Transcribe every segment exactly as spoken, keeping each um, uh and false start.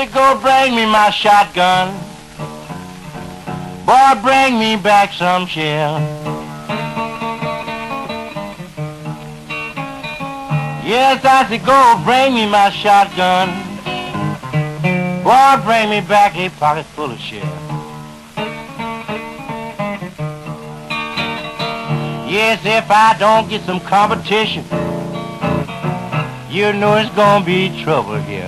said, go bring me my shotgun. Boy, bring me back some shell. Yes, I said, go bring me my shotgun. Boy, bring me back a pocket full of shell. Yes, if I don't get some competition, you know it's gonna be trouble here.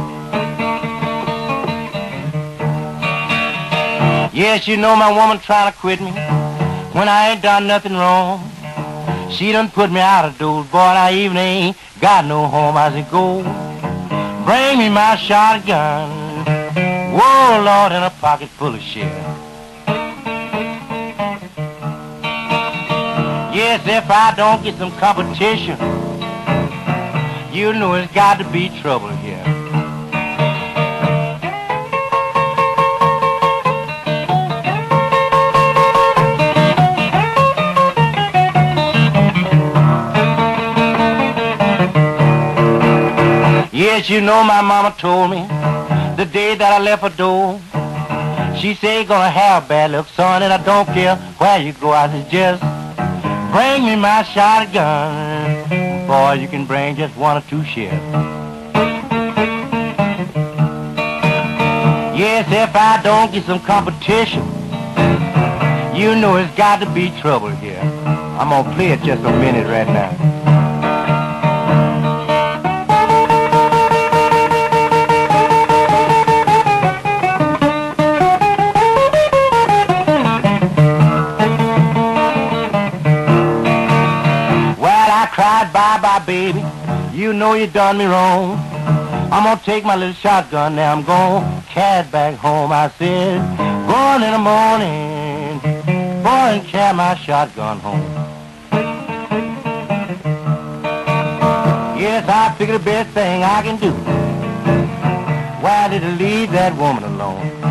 Yes, you know my woman trying to quit me when I ain't done nothing wrong. She done put me out of doors, boy, and I even ain't got no home. I said, go bring me my shotgun. Whoa, Lord, in a pocket full of shell. Yes, if I don't get some competition, you know it's got to be trouble here. Yes, you know my mama told me the day that I left her door. She said, you're gonna have bad luck, son, and I don't care where you go. I said, just bring me my shotgun. Boy, you can bring just one or two shells. Yes, if I don't get some competition, you know it's got to be trouble here. I'm gonna play it just a minute right now. Cried bye-bye, baby, you know you done me wrong. I'm gonna take my little shotgun, now I'm gonna carry it back home. I said, going in the morning, boy, and carry my shotgun home. Yes, I figure the best thing I can do, why did I leave that woman alone?